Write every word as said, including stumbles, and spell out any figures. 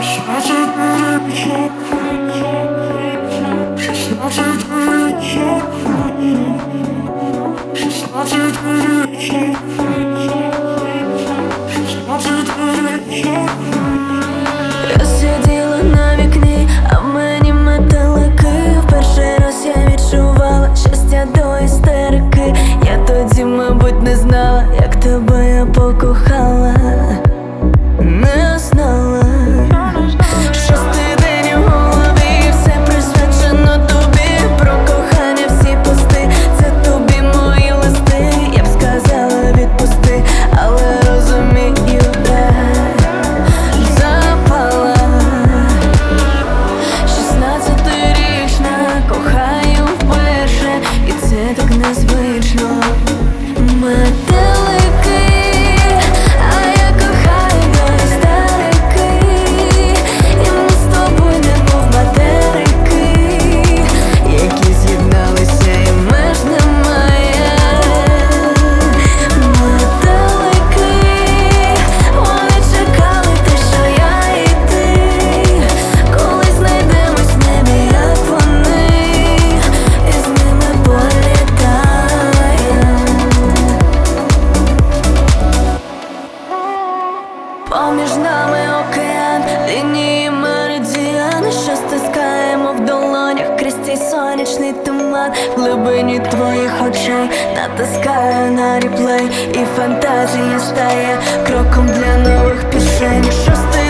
Я сиділа на вікні, а в мені метелики. В перший раз я відчувала щастя до істерики. Я тоді, мабуть, не знала, як тебе я покохала. Не знала. Шостий день у голові, все присвячено тобі. Про кохання всі пости, це тобі мої листи. Я б сказала відпусти, але розумію, так запала. Шістнадцятирічна, кохаю вперше, і це так незвично. Метелики, а я кохаю до істерики. І ми з тобою немов материки, які з'єдналися і меж немає. Метелики, вони чекали те, що я і ти. Коли знайдемось в небі, як вони, і з ними політаємо. Поміж нами океан, лінії меридіани, що стискаємо в долонях крізь цей сонячний туман. В глибині твоїх очей натискаю на реплей, і фантазія стає кроком для нових пісень. Шостий